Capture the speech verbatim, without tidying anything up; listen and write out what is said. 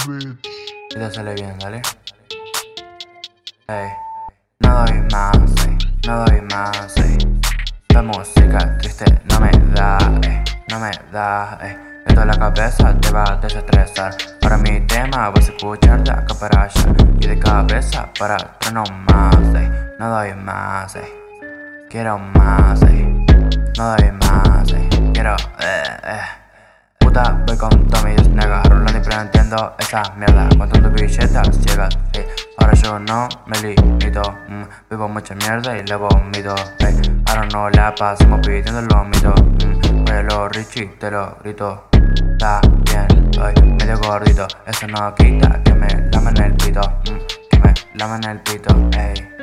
Y te sale bien, dale. Ey, no doy más, ey, no doy más, ey. La música triste no me da, ey, no me da, ey. Esto en la cabeza te va a desestresar. Para mi tema vas a escuchar de acá para allá. Y de cabeza para atrás no más, ey. No doy más, ey. Quiero más, ey. No doy más, ey. Quiero, eh, eh. Puta, voy con todas mis negas, rolando y prendiendo esas mierdas, contando billetas ciegas, ey. Ahora yo no me limito, mm, vivo mucha mierda y le vomito, ey. Ahora no la pasamos pidiendo el vómito, mm, vuelo Richie, te lo grito. Está bien, hoy medio gordito, eso no quita que me lamen el pito, mm, que me lamen el pito, ey.